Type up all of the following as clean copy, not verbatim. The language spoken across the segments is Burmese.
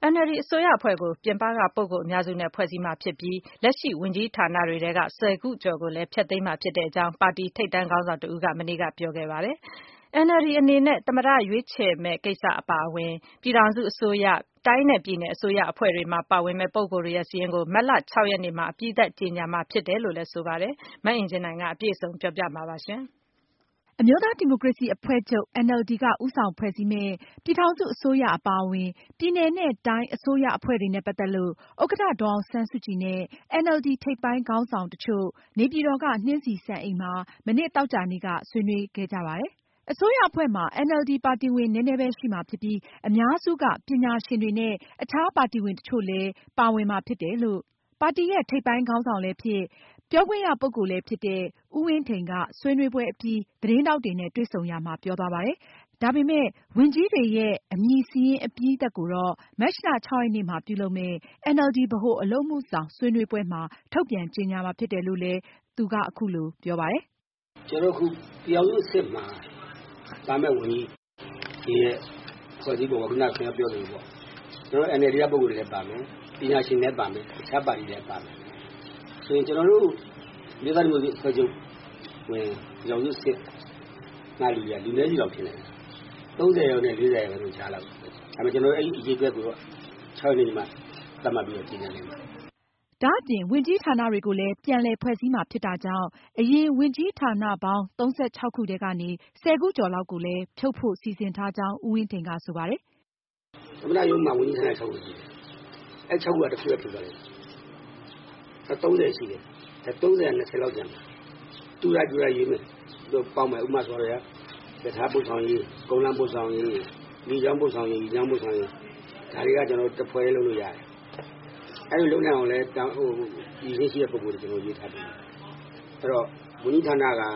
NLD အစိုးရအဖွဲ့ကိုပြင်ပကပုဂ္ဂိုလ်အများစုနဲ့ဖွဲ့စည်းမှာဖြစ်ပြီးလက်ရှိဝန်ကြီးဌာနတွေထဲက10 ခုကျော်ကိုလည်းဖျက်သိမ်းမှာဖြစ်ကြောင်းပါတီထိပ်တန်းခေါင်းဆောင်တဦးကမနေ့ကပြောခဲ့ပါတယ်။ NLD အနေနဲ့သမ္မတရွေးချယ်မယ့်ကိစ္စအပါအဝင်ပြည်ထောင်စုအစိုးရတိုင်းနဲ့ပြည်နယ်အစိုးရအဖွဲ့တွေမှာပါဝင်မယ့်ပုဂ္ဂိုလ်တွေရဲ့စာရင်းကိုမတ်လ 6 ရက်နေ့မှာအပြီးသတ်ကြေညာမှာဖြစ်တယ်လို့လည်းဆိုပါတယ်။မအင်ကြင်းနိုင်ကအပြည့်အစုံပြောပြမှာပါ။အမျိုးသားဒီမိုကရေစီအဖွဲ့ချုပ် NLD ကဦးဆောင်ဖွဲ့စည်းမယ့်ပြည်ထောင်စုအစိုးရအပါအဝင်ပြည်နယ်နဲ့တိုင်းအစိုးရအဖွဲ့တွေနဲ့ပတ်သက်လို့ဥက္ကဋ္ဌဒေါ်အောင်ဆန်းစုကြည်နဲ့ NLD ထိပ်ပိုင်းခေါင်းဆောင်တချို့နေပြည်တော်ကနှင်းဆီစံအိမ်မှာမနေ့သောကြာနေ့ကဆွေးနွေးခဲ့ကြပါတယ်။ အစိုးရအဖွဲ့မှာ NLD ပါတီဝင်နည်းနည်းပဲရှိမှာဖြစ်ပြီးအများစုကပညာရှင်တွေနဲ့အခြားပါတီဝင်တချို့လည်းပါဝင်မှာဖြစ်တယ်လို့ပါတီရဲ့ထိပ်ပိုင်းခေါင်းဆောင်လည်းဖြစ်ပြောခွင့်ရပုဂ္ဂိုလ်လည်းဖြစ်တဲ့ဦးဝင်းထိန်ကဆွေးနွေးပွဲအပြီးသတင်းထောက်တွေနဲ့တွေ့ဆုံရာမှာပြောသွားပါတယ်။ ဒါပေမဲ့ဝန်ကြီးတွေရဲ့အမည်စာရင်းအပြီးသတ်ကိုတော့မတ်လ 6 ရက်နေ့မှာပြုလုပ်မယ့် NLD ဗဟိုအလုပ်အမှုဆောင်ဆွေးနွေးပွဲမှာထုတ်ပြန်ကြေညာမှာဖြစ်တယ်လို့လည်းသူကအခုလိုပြောပါတယ်။ “ကျနော်တို့အခုပြည်ထောင်စုအဆင့်မှာလာမယ့်ဝန်ကြီးတွေရဲ့ဖွဲ့စည်းပုံကခုနကခင်ဗျားပြောသလိုပေါ့။ကျနော်တို့ NLD ကပုဂ္ဂိုလ်တွေလည်းပါမယ်။ပညာရှင်တွေလည်းပါမယ်။တခြားပါတီတွေလည်းပါမယ်။ဆိုရင်ကျနော်တို့အမျိုးသားဒီမိုကရေစီအဖွဲ့ချုပ်ဝင်ပြည်ထောင်စုအဆင့်ငါလူတွေကလူနည်းစုလောက်ထင်တယ်။30 ရာခိုင်နှုန်းနဲ့ 40 ရာခိုင်နှုန်းကြားလောက်ပဲ။ဒါပေမဲ့ကျနော်တို့အဲ့ဒီအရေးအတွက်ကိုတော့6 ရက်နေ့မှသတ်မှတ်ပြီးတော့ကြေညာနိုင်ပါမယ်။ ” ဒါအပြင်ဝန်ကြီးဌာနတွေကိုလည်းပြန်လည်ဖွဲ့စည်းမှာဖြစ်တာကြောင့်အရင်ဝန်ကြီးဌာနပေါင်း 36 ခုထဲကနေ 10 ခုကျော်လောက်ကိုလည်းဖြုတ်ဖို့စီစဉ်ထားကြောင်းဦးဝင်းထိန်ကဆိုပါတယ်။ “သမ္မတရုံးမှာဝန်ကြီးဌာန 6 ခုရှိတယ်။အဲ့ 6 ခုကတစ်ခုပဲဖြုတ်သွားလိုက်မယ်။30ရှိတယ်။30က20လောက်ကျန်မယ်။တူတာရွေးမယ်။သူတို့ပေါင်းမယ်ဥပမာဆိုရယ်ရထားပို့ဆောင်ရေး၊ကုန်းလမ်းပို့ဆောင်ရေး၊လေကြောင်းပို့ဆောင်ရေး၊ရေကြောင်းပို့ဆောင်ရေးဒါတွေကကျနော်တို့တစ်ဖွဲ့လုပ်လို့ရတယ်။အဲ့လိုလုပ်နိုင်အောင်လည်းရည်ရှိတဲ့ပုဂ္ဂိုလ်တွေကျနော်တို့ရွေးထားတယ်။အဲ့တော့ဝန်ကြီးဌာနက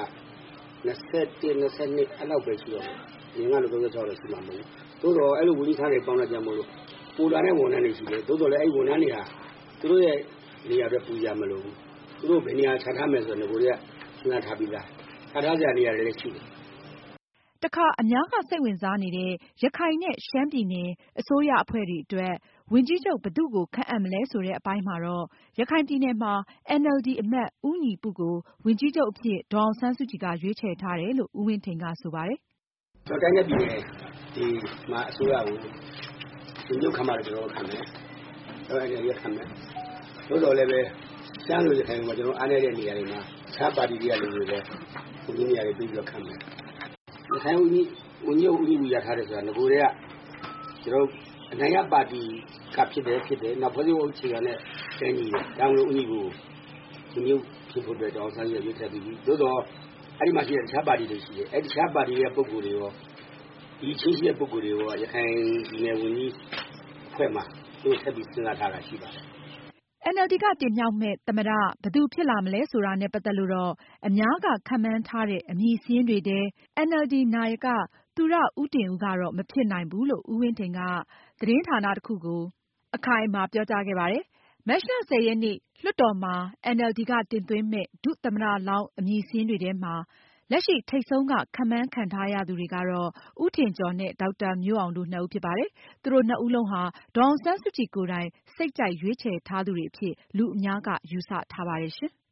21 22အဲ့လောက်ပဲရှိတော့တယ်။အရင်ကလို36တော့ရှိမှာမဟုတ်ဘူး။သို့တော့အဲ့လိုဝန်ကြီးဌာနတွေပေါင်းလိုက်ကြမို့လို့ပိုလာတဲ့ဝန်ထမ်းတွေရှိတယ်။သို့တော်လည်းအဲ့ဝန်ထမ်းတွေကသူတို့ရဲ့နေရာအတွက်ပူကြမလို့ဘူး။သူတို့ဘယ်နေရာချထားမယ်ဆိုတော့ငကိုတွေကစဉ်းစားထားပြီးသား။ချထားစရာနေရာတွေလည်းရှိတယ်။တခါအများကစိတ်ဝင်စားနေတဲ့ရခိုင်နဲ့ရှမ်းပြည်နယ်အစိုးရအဖွဲ့တွေအတွက်ဝန်ကြီးချုပ်ဘယ်သူ့ကိုခန့်အပ်မလဲဆိုတဲ့အပိုင်းမှာတော့ရခိုင်ပြည်နယ်မှာ NLD အမတ်ဦးညီပုကိုဝန်ကြီးချုပ်အဖြစ်ဒေါ်အောင်ဆန်းစုကြည်ကရွေးချယ်ထားတယ်လို့ဦးဝင်းထိန်ကဆိုပါတယ်။ “တိုင်းနဲ့ပြည်နယ်ဒီမှာအစိုးရကိုဝန်ကြီးချုပ်ခန့်မှတော့ကျနော်တို့ခန့်မယ်။ NLD ကခန့်မယ်။သို့တော်လည်းပဲရှမ်းလိုရခိုင်လိုမှာကျနော်တို့အားနည်းတဲ့နေရာတွေမှာတခြားပါတီတွေကလူတွေလည်းဝန်ကြီးနေရာတွေပေးပြီးတော့ခန့်မယ်။ရခိုင်ဝန်ကြီးချုပ်ဦးညီပုရထားတယ်ဆိုတာငကိုတွေကကျနော်တို့အနိုင်ရပါတီကဖြစ်တယ်။နောက်ဖွဲ့စည်းပုံအခြေခံနဲ့တိုင်းညီတယ်။ဒါကြောင့်မို့ဦးညီပုကိုဝန်ကြီးချုပ်ဖြစ်ဖို့အတွက်ဒေါ်အောင်ဆန်းစုကြည်ရွေးချယ်ပြီးပြီ။သို့တော်အဲ့ဒီမှာရှိတဲ့တခြားပါတီတွေရှိတယ်။အဲ့တခြားပါတီရဲ့ပုဂ္ဂိုလ်တွေရောဒီချင်းရှိတဲ့ပုဂ္ဂိုလ်တွေရောရခိုင်ပြည်နယ်ဝန်ကြီးအဖွဲ့မှာသူတို့ဆက်ပြီးစဉ်းစားထားတာရှိပါတယ်။ ” NLD ကတင်မြှောက်မယ့်သမ္မတဘယ်သူဖြစ်လာမလဲဆိုတာနဲ့ပတ်သက်လို့တော့အများကခန့်မှန်းထားတဲ့အမည်စာရင်းတွေထဲ NLD နာယကသူရဦးတင်ဦးကတော့မဖြစ်နိုင်ဘူးလို့ဦးဝင်းထိန်ကသတင်းဌာနတခုကိုအခိုင်အမာပြောကြားခဲ့ပါတယ်။ မတ်လ 10 ရက်နေ့လွှတ်တော်မှာ NLD ကတင်သွင်းမယ့် ဒုသမ္မတလောင်းအမည်စာရင်းတွေထဲမှာလက်ရှိထိပ်ဆုံးကခန့်မှန်းခံထားရသူတွေကတော့ ဦးထင်ကျော်နဲ့ ဒေါက်တာမျိုးအောင်တို့ နှစ်ဦးဖြစ်ပါတယ်။ သူတို့နှစ်ဦးလုံးဟာဒေါ်အောင်ဆန်းစုကြည်ကိုယ်တိုင်စိတ်ကြိုက်ရွေးချယ်ထားသူတွေအဖြစ်လူအများကယူဆထားပါတယ်ရှင်။